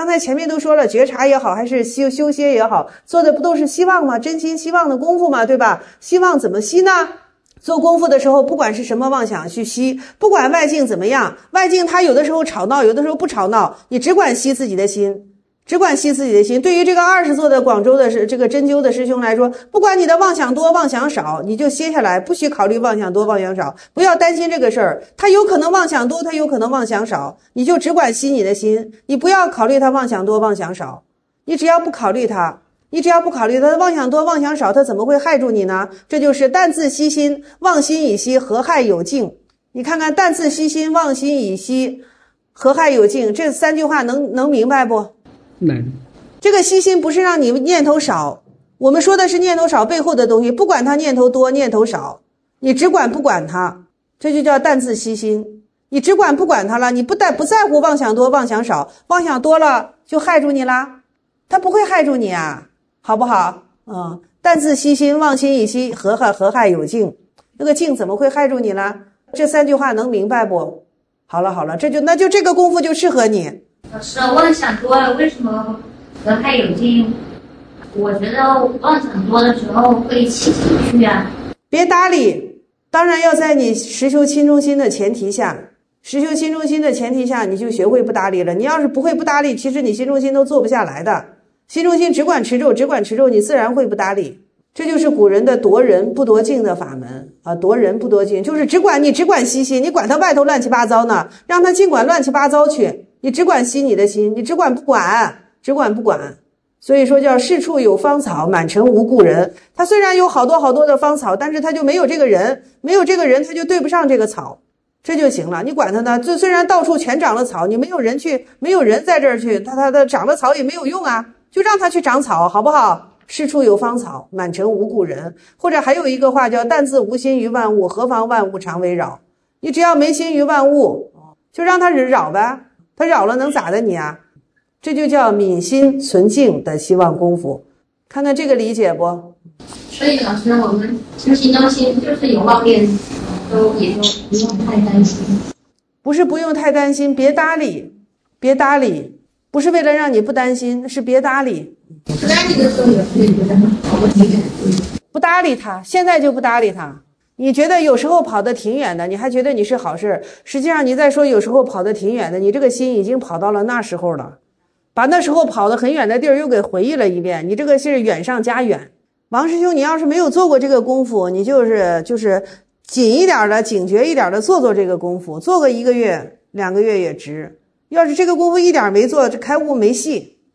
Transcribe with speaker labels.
Speaker 1: 刚才前面都说了，觉察也好，还是修歇也好，做的不都是希望吗？真心希望的功夫吗？对吧？希望怎么吸呢？做功夫的时候，不管是什么妄想去吸，不管外境怎么样，外境它有的时候吵闹，有的时候不吵闹，你只管吸自己的心，只管吸自己的心。对于这个20座的广州的这个针灸的师兄来说，不管你的妄想多妄想少，你就歇下来，不许考虑妄想多妄想少，不要担心这个事儿。他有可能妄想多，他有可能妄想少，你就只管吸你的心，你不要考虑他妄想多妄想少，你只要不考虑他，你只要不考虑他妄想多妄想少，他怎么会害住你呢？这就是淡自息心，忘心以息，何害有境。你看看淡自息心，忘心以息，何害有境，这3句话能明白不？
Speaker 2: 能。
Speaker 1: 这个息心不是让你念头少，我们说的是念头少背后的东西，不管他念头多念头少，你只管不管他，这就叫淡自息心。你只管不管他了，你不在乎妄想多妄想少，妄想多了就害住你啦，他不会害住你啊，好不好？淡自息心，忘心以息，何害有境。那个境怎么会害住你呢？这3句话能明白不？好了，那就这个功夫就适合你。
Speaker 3: 老师，妄想多了为什么何害有境？我觉得妄想多的时候会起情绪啊。
Speaker 1: 别搭理，当然要在你实修亲中心的前提下，你就学会不搭理了。你要是不会不搭理，其实你心中心都做不下来的。心中心只管持咒，你自然会不搭理。这就是古人的夺人不夺境的法门啊！夺人不夺境，就是只管息心，你管他外头乱七八糟呢，让他尽管乱七八糟去，你只管息你的心，你只管不管。所以说叫世处有芳草，满城无故人。他虽然有好多的芳草，但是他就没有这个人，他就对不上这个草，这就行了。你管他呢，虽然到处全长了草，你没有人在这儿去，他长了草也没有用啊，就让他去长草，好不好？世处有芳草，满城无故人。或者还有一个话叫淡自无心于万物，何妨万物常为扰。你只要没心于万物，就让他扰呗，他扰了能咋的你啊？这就叫泯心存静的希望功夫。看看这个理解不？
Speaker 3: 所以老师，我们修心中心就是有妄念，也就不用太担心。
Speaker 1: 不是不用太担心，别搭理，不是为了让你不担心，是别搭理。
Speaker 3: 不搭理的时候也会觉得好不挺远，
Speaker 1: 不搭理他，现在就不搭理他。你觉得有时候跑得挺远的，你还觉得你是好事，实际上你再说有时候跑得挺远的，你这个心已经跑到了那时候了，把那时候跑得很远的地儿又给回忆了一遍，你这个是远上加远。王师兄，你要是没有做过这个功夫，你就是紧一点的、警觉一点的做这个功夫，做个1个月、2个月也值。要是这个功夫一点没做，这开悟没戏。